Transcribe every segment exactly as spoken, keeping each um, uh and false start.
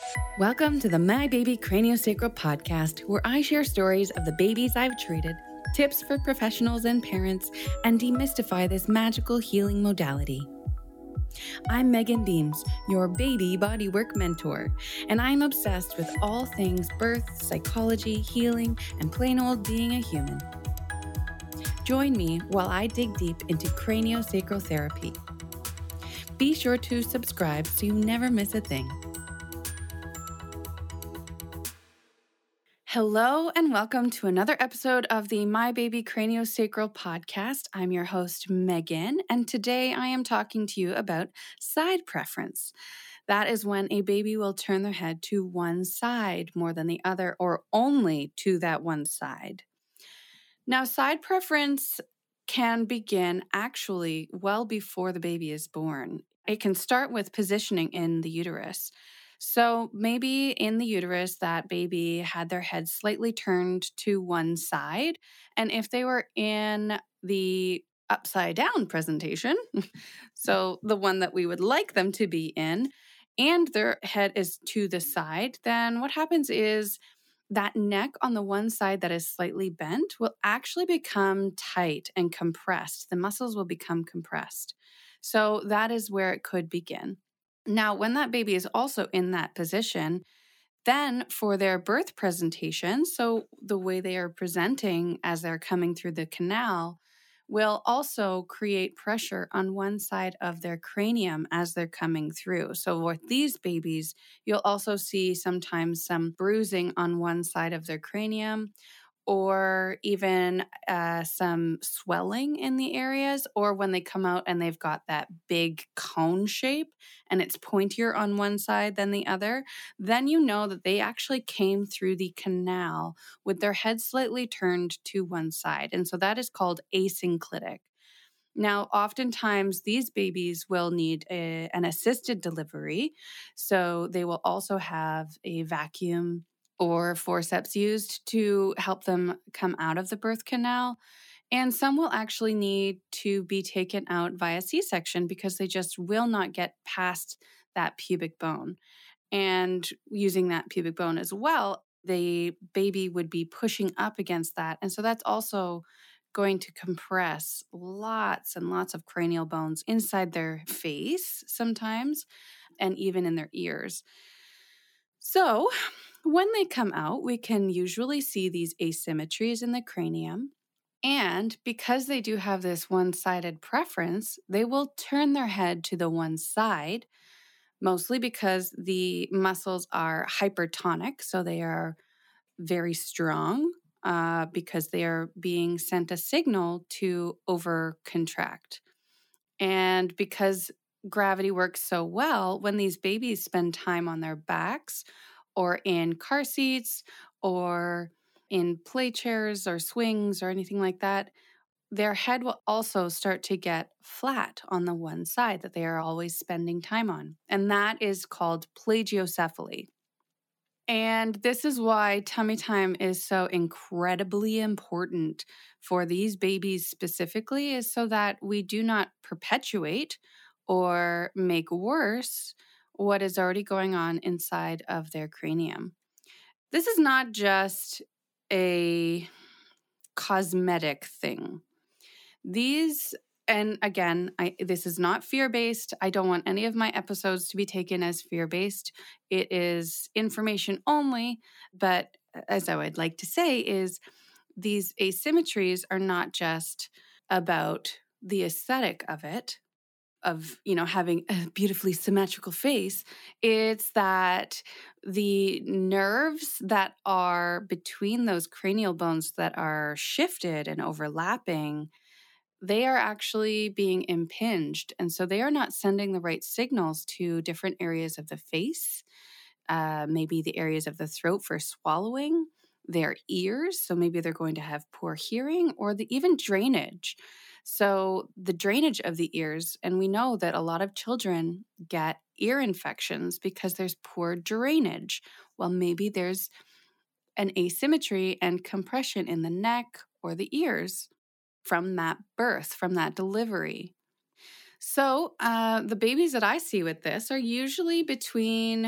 Welcome to the My Baby Craniosacral podcast, where I share stories of the babies I've treated, tips for professionals and parents, and demystify this magical healing modality. I'm Megan Beams, your baby bodywork mentor, and I'm obsessed with all things birth, psychology, healing, and plain old being a human. Join me while I dig deep into craniosacral therapy. Be sure to subscribe so you never miss a thing. Hello and welcome to another episode of the My Baby Craniosacral podcast. I'm your host, Megan, and today I am talking to you about side preference. That is when a baby will turn their head to one side more than the other, or only to that one side. Now, side preference can begin actually well before the baby is born. It can start with positioning in the uterus. So maybe in the uterus, that baby had their head slightly turned to one side. And if they were in the upside down presentation, so the one that we would like them to be in, and their head is to the side, then what happens is that neck on the one side that is slightly bent will actually become tight and compressed. The muscles will become compressed. So that is where it could begin. Now, when that baby is also in that position, then for their birth presentation, so the way they are presenting as they're coming through the canal, will also create pressure on one side of their cranium as they're coming through. So with these babies, you'll also see sometimes some bruising on one side of their cranium, or even uh, some swelling in the areas, or when they come out and they've got that big cone shape and it's pointier on one side than the other, then you know that they actually came through the canal with their head slightly turned to one side. And so that is called asynclitic. Now, oftentimes these babies will need a, an assisted delivery. So they will also have a vacuum or forceps used to help them come out of the birth canal. And some will actually need to be taken out via C-section because they just will not get past that pubic bone. And using that pubic bone as well, the baby would be pushing up against that. And so that's also going to compress lots and lots of cranial bones inside their face sometimes, and even in their ears. So when they come out, we can usually see these asymmetries in the cranium. And because they do have this one-sided preference, they will turn their head to the one side, mostly because the muscles are hypertonic, so they are very strong uh, because they are being sent a signal to overcontract. And because gravity works so well, when these babies spend time on their backs or in car seats or in play chairs or swings or anything like that, their head will also start to get flat on the one side that they are always spending time on. And that is called plagiocephaly. And this is why tummy time is so incredibly important for these babies specifically, is so that we do not perpetuate or make worse what is already going on inside of their cranium. This is not just a cosmetic thing. These, and again, I, this is not fear-based. I don't want any of my episodes to be taken as fear-based. It is information only, but as I would like to say is these asymmetries are not just about the aesthetic of it, of, you know, having a beautifully symmetrical face. It's that the nerves that are between those cranial bones that are shifted and overlapping, they are actually being impinged. And so they are not sending the right signals to different areas of the face, uh, maybe the areas of the throat for swallowing, their ears. So maybe they're going to have poor hearing, or the even drainage. So the drainage of the ears, and we know that a lot of children get ear infections because there's poor drainage. Well, maybe there's an asymmetry and compression in the neck or the ears from that birth, from that delivery. So uh, the babies that I see with this are usually between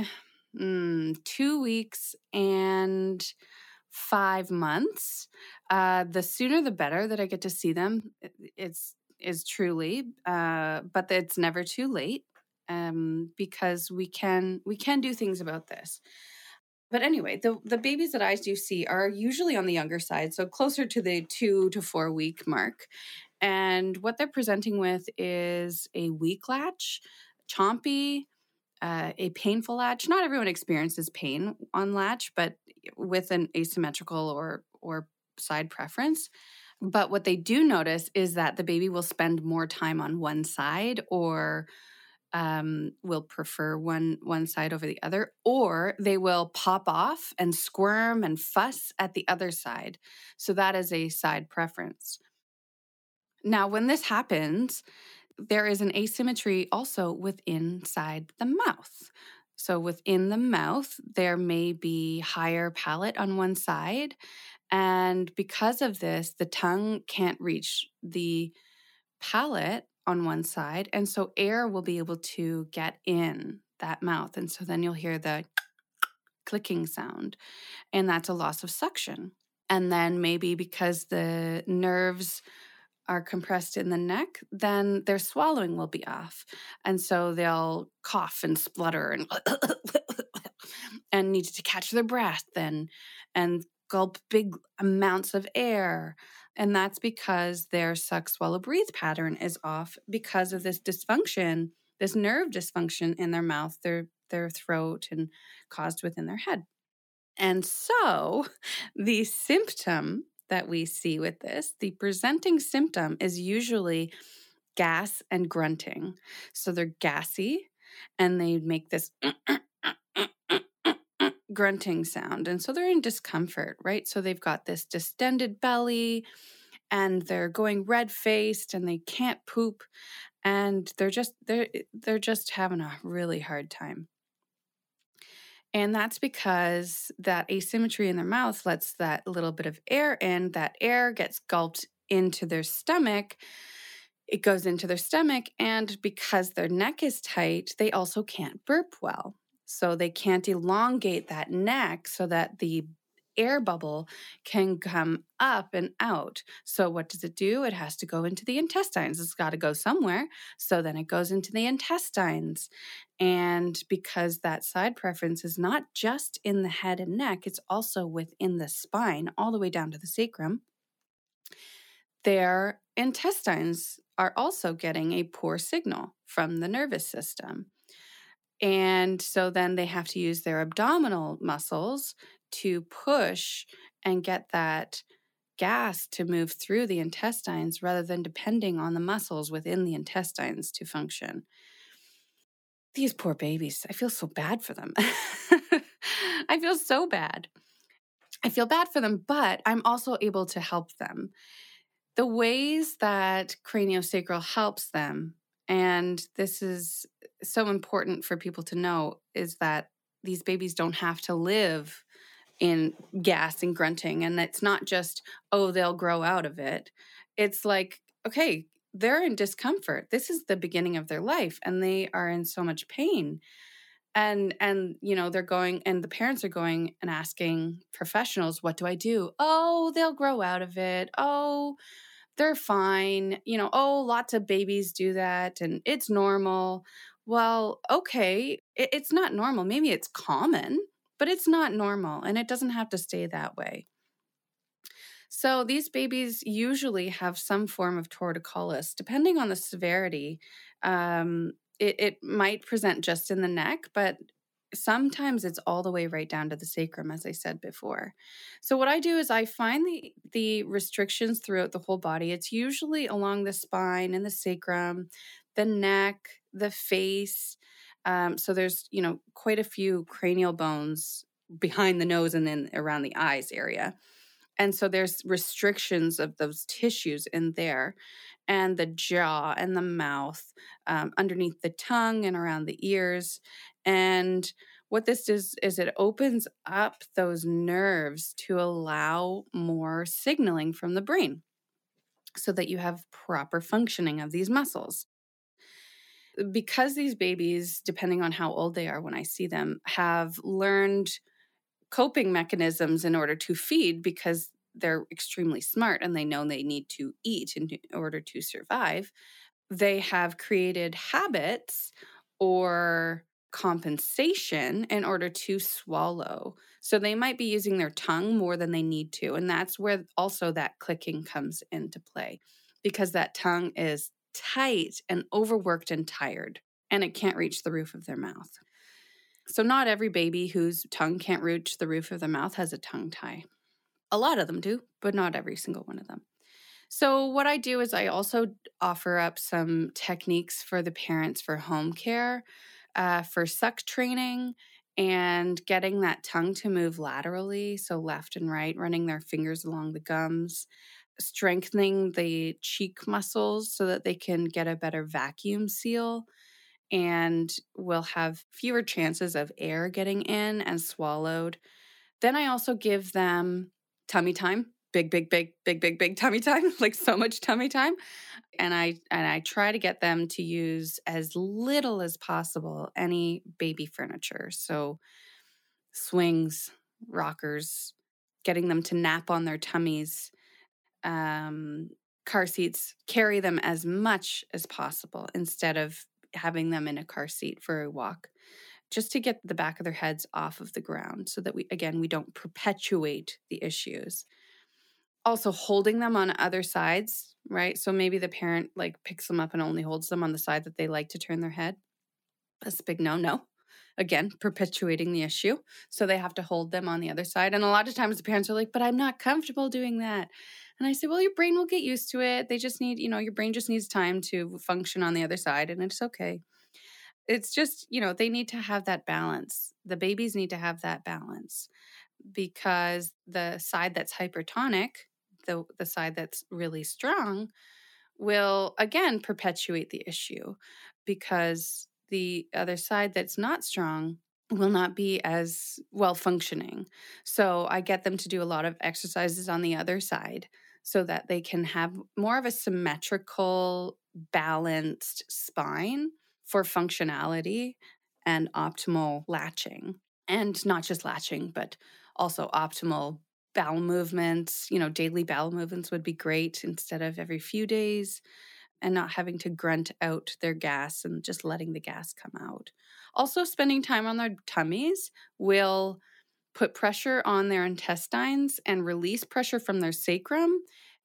mm, two weeks and five months. Uh, the sooner the better that I get to see them. It's is truly, uh, but it's never too late, um, because we can we can do things about this. But anyway, the the babies that I do see are usually on the younger side, so closer to the two to four week mark. And what they're presenting with is a weak latch, chompy, uh, a painful latch. Not everyone experiences pain on latch, but with an asymmetrical or or side preference. But what they do notice is that the baby will spend more time on one side, or um, will prefer one one side over the other, or they will pop off and squirm and fuss at the other side. So that is a side preference. Now, when this happens, there is an asymmetry also within inside the mouth. So within the mouth, there may be higher palate on one side. And because of this, the tongue can't reach the palate on one side. And so air will be able to get in that mouth. And so then you'll hear the clicking sound, and that's a loss of suction. And then maybe because the nerves are compressed in the neck, then their swallowing will be off. And so they'll cough and splutter and and need to catch their breath and and gulp big amounts of air. And that's because their suck, swallow, breathe pattern is off because of this dysfunction, this nerve dysfunction in their mouth, their their throat, and caused within their head. And so the symptom that we see with this, the presenting symptom is usually gas and grunting. So they're gassy and they make this grunting sound. And so they're in discomfort, right? So they've got this distended belly and they're going red-faced and they can't poop, and they're just they're they're just having a really hard time. And that's because that asymmetry in their mouth lets that little bit of air in. That air gets gulped into their stomach. It goes into their stomach. And because their neck is tight, they also can't burp well. So they can't elongate that neck so that the air bubble can come up and out. So what does it do? It has to go into the intestines. It's got to go somewhere. So then it goes into the intestines. And because that side preference is not just in the head and neck, it's also within the spine, all the way down to the sacrum, their intestines are also getting a poor signal from the nervous system. And so then they have to use their abdominal muscles to push and get that gas to move through the intestines rather than depending on the muscles within the intestines to function. These poor babies, I feel so bad for them. I feel so bad. I feel bad for them, but I'm also able to help them. The ways that craniosacral helps them, and this is so important for people to know, is that these babies don't have to live in gas and grunting. And it's not just, oh, they'll grow out of it. It's like, okay, they're in discomfort. This is the beginning of their life and they are in so much pain. And, and, you know, they're going, and the parents are going and asking professionals, what do I do? Oh, they'll grow out of it. Oh, they're fine. You know, oh, lots of babies do that and it's normal. Well, okay, it, it's not normal. Maybe it's common, but it's not normal and it doesn't have to stay that way. So these babies usually have some form of torticollis. Depending on the severity, um, it, it might present just in the neck, but sometimes it's all the way right down to the sacrum, as I said before. So what I do is I find the, the restrictions throughout the whole body. It's usually along the spine and the sacrum, the neck, the face. Um, so there's, you know, quite a few cranial bones behind the nose and then around the eyes area. And so there's restrictions of those tissues in there, and the jaw and the mouth, um, underneath the tongue and around the ears. And what this does is it opens up those nerves to allow more signaling from the brain so that you have proper functioning of these muscles. Because these babies, depending on how old they are when I see them, have learned coping mechanisms in order to feed because they're extremely smart and they know they need to eat in order to survive, they have created habits or compensation in order to swallow. So they might be using their tongue more than they need to. And that's where also that clicking comes into play, because that tongue is tight and overworked and tired, and it can't reach the roof of their mouth. So not every baby whose tongue can't reach the roof of their mouth has a tongue tie. A lot of them do, but not every single one of them. So what I do is I also offer up some techniques for the parents for home care, uh, for suck training, and getting that tongue to move laterally, so left and right, running their fingers along the gums, strengthening the cheek muscles so that they can get a better vacuum seal and will have fewer chances of air getting in and swallowed. Then I also give them tummy time, big, big, big, big, big, big tummy time, like so much tummy time. And I and I try to get them to use as little as possible any baby furniture. So swings, rockers, getting them to nap on their tummies, um, car seats, carry them as much as possible instead of having them in a car seat for a walk, just to get the back of their heads off of the ground so that we, again, we don't perpetuate the issues. Also holding them on other sides, right? So maybe the parent like picks them up and only holds them on the side that they like to turn their head. That's a big no-no. Again, perpetuating the issue. So they have to hold them on the other side. And a lot of times the parents are like, but I'm not comfortable doing that. And I say, well, your brain will get used to it. They just need, you know, your brain just needs time to function on the other side, and it's okay. It's just, you know, they need to have that balance. The babies need to have that balance, because the side that's hypertonic, the, the side that's really strong, will again perpetuate the issue, because the other side that's not strong will not be as well functioning. So I get them to do a lot of exercises on the other side so that they can have more of a symmetrical, balanced spine for functionality and optimal latching. And not just latching, but also optimal bowel movements. You know, daily bowel movements would be great instead of every few days, and not having to grunt out their gas and just letting the gas come out. Also, spending time on their tummies will put pressure on their intestines and release pressure from their sacrum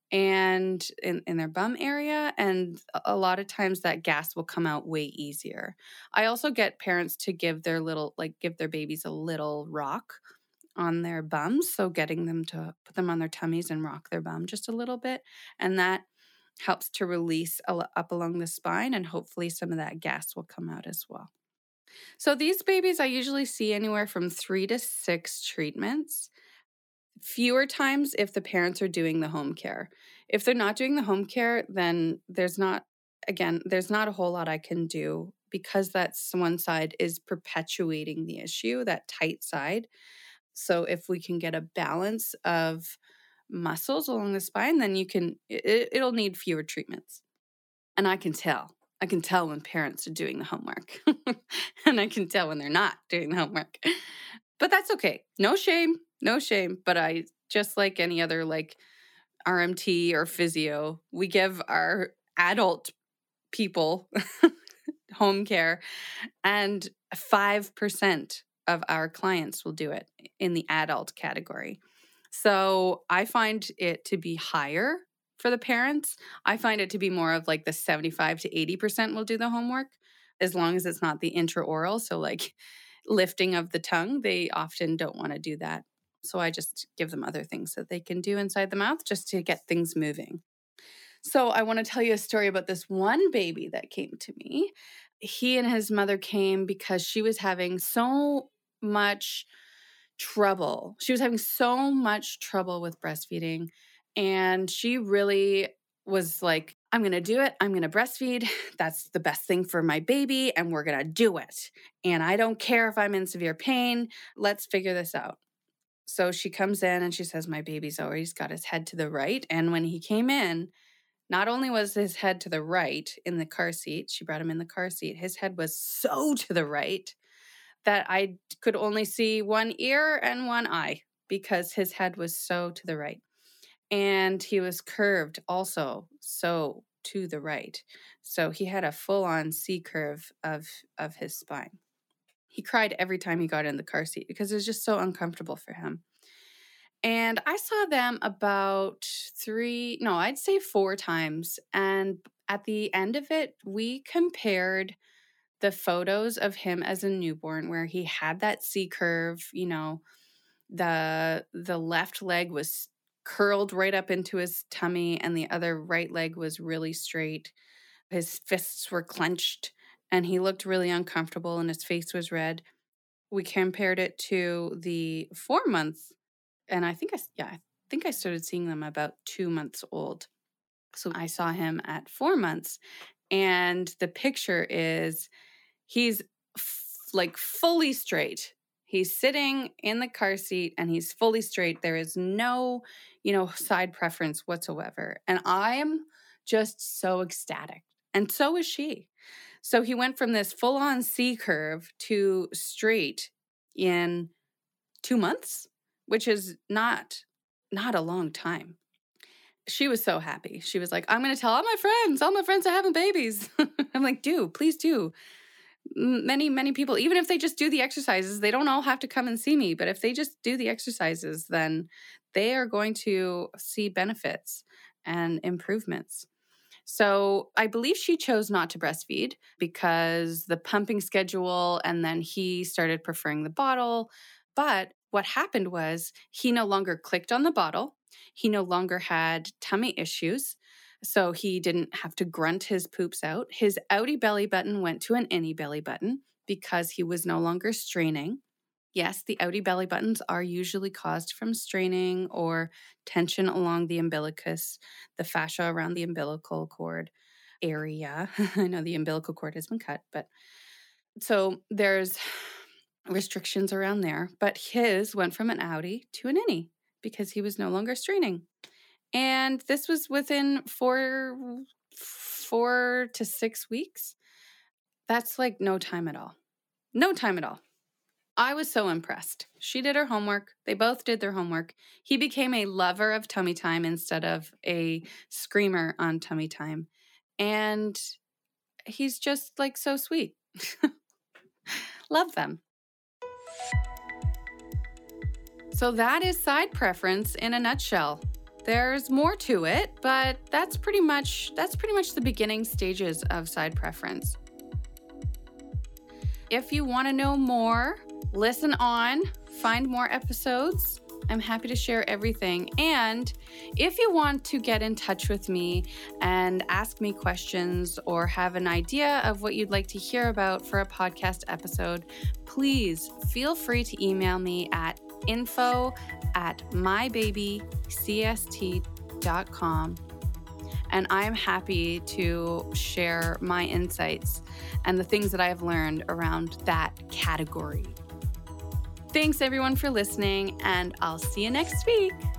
and in, in their bum area. And a lot of times that gas will come out way easier. I also get parents to give their little, like give their babies a little rock on their bums. So getting them to put them on their tummies and rock their bum just a little bit. And that helps to release up along the spine, and hopefully some of that gas will come out as well. So these babies, I usually see anywhere from three to six treatments. Fewer times if the parents are doing the home care. If they're not doing the home care, then there's not, again, there's not a whole lot I can do, because that's one side is perpetuating the issue, that tight side. So if we can get a balance of muscles along the spine, then you can, it, it'll need fewer treatments. And I can tell. I can tell when parents are doing the homework. And I can tell when they're not doing the homework. But that's okay. No shame. No shame. But I, just like any other like R M T or physio, we give our adult people home care, and five percent of our clients will do it in the adult category. So I find it to be higher for the parents. I find it to be more of like the seventy-five to eighty percent will do the homework, as long as it's not the intraoral. So like lifting of the tongue, they often don't want to do that. So I just give them other things that they can do inside the mouth just to get things moving. So I want to tell you a story about this one baby that came to me. He and his mother came because she was having so much trouble. She was having so much trouble with breastfeeding. And she really was like, I'm going to do it. I'm going to breastfeed. That's the best thing for my baby. And we're going to do it. And I don't care if I'm in severe pain. Let's figure this out. So she comes in and she says, my baby's always got his head to the right. And when he came in, Not only was his head to the right in the car seat, she brought him in the car seat, his head was so to the right that I could only see one ear and one eye because his head was so to the right. And he was curved also so to the right. So he had a full-on C curve of, of his spine. He cried every time he got in the car seat because it was just so uncomfortable for him. And I saw them about three, no, I'd say four times. And at the end of it, we compared the photos of him as a newborn where he had that C curve, you know, the the left leg was curled right up into his tummy and the other right leg was really straight. His fists were clenched and he looked really uncomfortable and his face was red. We compared it to the four months, and I think I yeah, I think I started seeing them about two months old. So I saw him at four months, and the picture is he's f- like fully straight. He's sitting in the car seat and he's fully straight. There is no, you know, side preference whatsoever. And I am just so ecstatic. And so is she. So he went from this full-on C curve to straight in two months, which is not not a long time. She was so happy. She was like, I'm going to tell all my friends. All my friends are having babies. I'm like, do, please do. Many, many people, even if they just do the exercises, they don't all have to come and see me. But if they just do the exercises, then they are going to see benefits and improvements. So I believe she chose not to breastfeed because the pumping schedule, and then he started preferring the bottle. But what happened was he no longer clicked on the bottle. He no longer had tummy issues. So he didn't have to grunt his poops out. His outie belly button went to an innie belly button because he was no longer straining. Yes, the outie belly buttons are usually caused from straining or tension along the umbilicus, the fascia around the umbilical cord area. I know the umbilical cord has been cut, but so there's restrictions around there. But his went from an outie to an innie because he was no longer straining. And this was within four, four to six weeks. That's like no time at all. No time at all. I was so impressed. She did her homework. They both did their homework. He became a lover of tummy time instead of a screamer on tummy time. And he's just like so sweet. Love them. So that is side preference in a nutshell. There's more to it, but that's pretty much that's pretty much the beginning stages of side preference. If you want to know more, listen on, find more episodes. I'm happy to share everything. And if you want to get in touch with me and ask me questions or have an idea of what you'd like to hear about for a podcast episode, please feel free to email me at info at my baby c s t dot com. And I'm happy to share my insights and the things that I've learned around that category. Thanks everyone for listening, and I'll see you next week.